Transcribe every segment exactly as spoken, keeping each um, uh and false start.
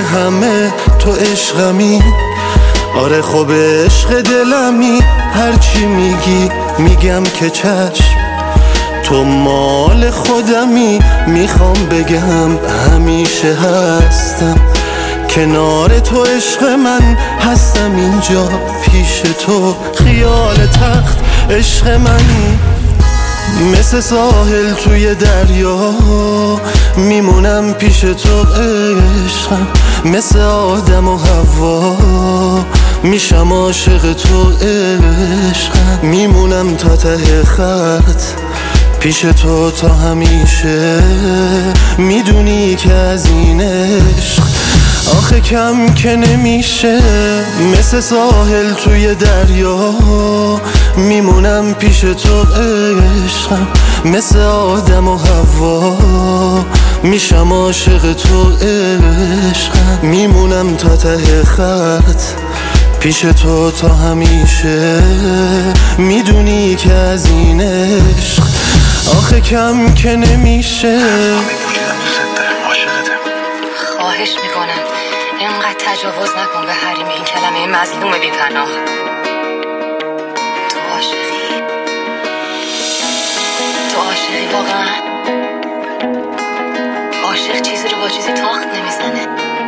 همه تو عشقمی. آره خب عشق دلمی، هرچی میگی میگم که چشم. تو مال خودمی، میخوام بگم همیشه هستم کنار تو. عشق من هستم اینجا پیش تو، خیال تخت عشق من. مثل ساحل توی دریا میمونم پیش تو عشقم. مثل آدم و حوا میشم عاشق تو عشقم. میمونم تا ته خط پیش تو تا همیشه. میدونی که از این عشق آخه کم که نمیشه. مثل ساحل توی دریا میمونم پیش تو عشقم. مثل آدم و حوا میشم عاشق تو عشقم. میمونم تا ته خط پیش تو تا همیشه. میدونی که از این عشق آخه کم که نمیشه. خواهش میکنم اینقدر تجاوز نکن به حریم این کلمه مظلوم بی پناه. تو عاشقی؟ تو عاشقی واقعا؟ عاشق چیزی رو با چیزی تاخت نمیزنه.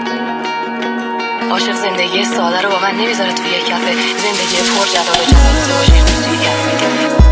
عاشق زندگی ساده رو با من نمیذاره توی یک کفه. زندگی پر جلال و جمال تو عاشق توی یک کفه میدونه.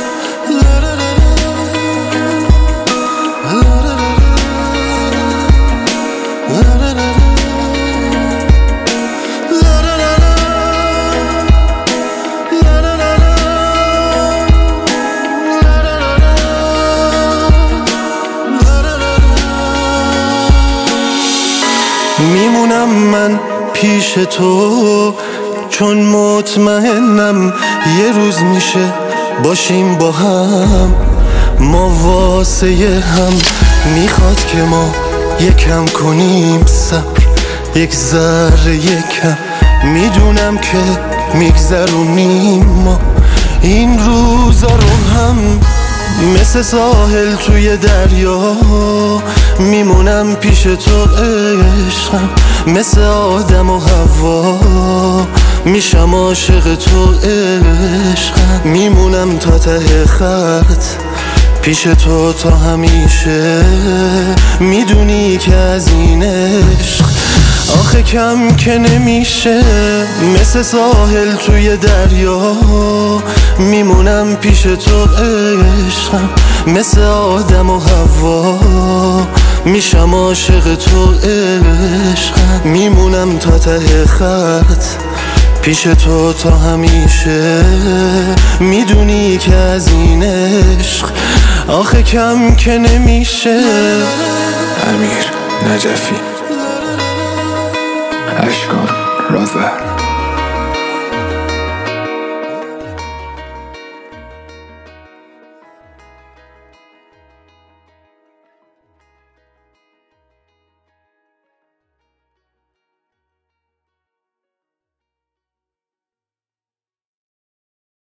میمونم من پیش تو چون مطمئنم یه روز میشه باشیم با هم. ما واسه هم میخواد که ما یکم کنیم صبر، یک ذره یکم. میدونم که میگذرونیم ما این روزا رو هم. مثل ساحل توی دریا میمونم پیش تو عشقم. مثل آدم و حوا میشم عاشق تو عشقم. میمونم تا ته خط پیش تو تا همیشه. میدونی که از این عشق آخه کم که نمیشه. مثل ساحل توی دریا میمونم پیش تو عشقم. مثل آدم و حوا میشم عاشق تو عشقم. میمونم تا ته خط پیش تو تا همیشه. میدونی که از این عشق آخه کم که نمیشه. امیر نجفی اشکان